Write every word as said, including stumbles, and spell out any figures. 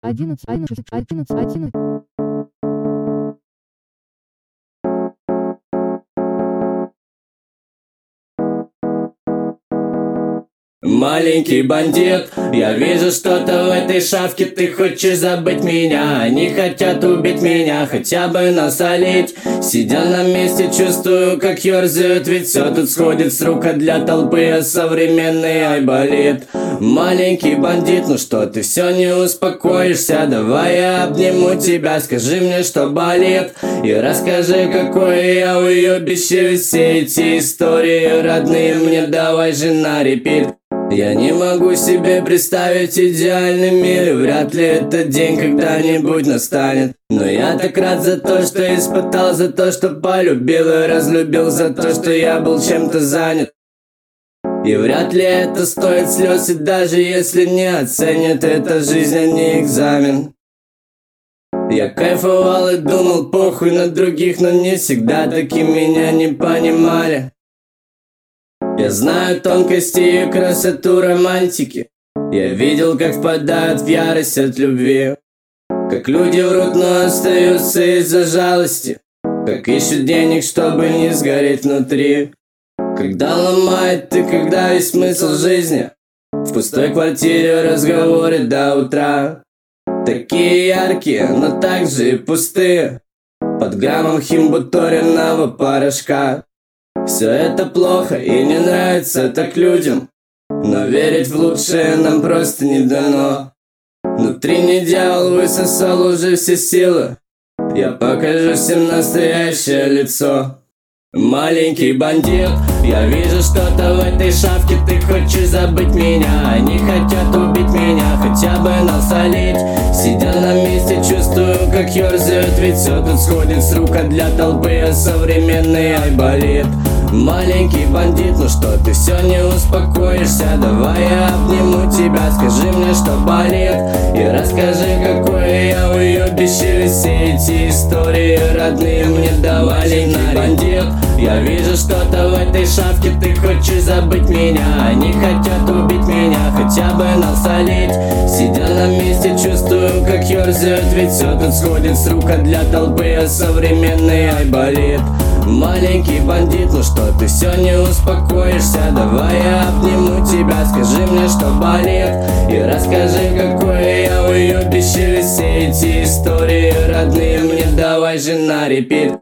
одиннадцать, одиннадцать, одиннадцать, одиннадцать. Маленький бандит, я вижу что-то в этой шавке. Ты хочешь забыть меня, они хотят убить меня, хотя бы насолить. Сидя на месте, чувствую, как ерзают, ведь все тут сходит с рук, а для толпы а современный айболит. Маленький бандит, ну что ты все не успокоишься? Давай я обниму тебя, скажи мне, что болит, и расскажи, какой я уебище. Все эти истории родные мне давай же на репит. Я не могу себе представить идеальный мир, вряд ли этот день когда-нибудь настанет. Но я так рад за то, что испытал, за то, что полюбил и разлюбил, за то, что я был чем-то занят. И вряд ли это стоит слез, и даже если не оценят, это жизнь, а не экзамен. Я кайфовал и думал, похуй на других, но не всегда таки меня не понимали. Я знаю тонкости и красоту романтики. Я видел, как впадают в ярость от любви, как люди врут, но остаются из-за жалости, как ищут денег, чтобы не сгореть внутри. Когда ломает и когда весь смысл жизни в пустой квартире разговоры до утра. Такие яркие, но также и пустые, под граммом химбуторенного порошка. Все это плохо и не нравится так людям, но верить в лучшее нам просто не дано. Внутри не дьявол высосал уже все силы, я покажу всем настоящее лицо. Маленький бандит, я вижу что-то в этой шавке. Ты хочешь забыть меня, они хотят убить меня, хотя бы насолить. Сидя на месте, чувствую, как ерзают, ведь все тут сходит с рук, а для толпы а современный айболит. Маленький бандит, ну что ты все не успокоишься? Давай я обниму тебя, скажи мне, что болит, и расскажи, какое я уебище. Все эти истории родные мне давали на бандит. Я вижу что-то в этой шавке. Ты хочешь забыть меня, они хотят убить меня, хотя бы насолить. Сидя на месте, чувствую, как ерзают, ведь все тут сходит с рук, а для толпы а современный айболит. Маленький бандит, ну что ты все не успокоишься? Давай я обниму тебя, скажи мне, что болит, и расскажи, какое я уебище. Все эти истории родные мне давай же на репит.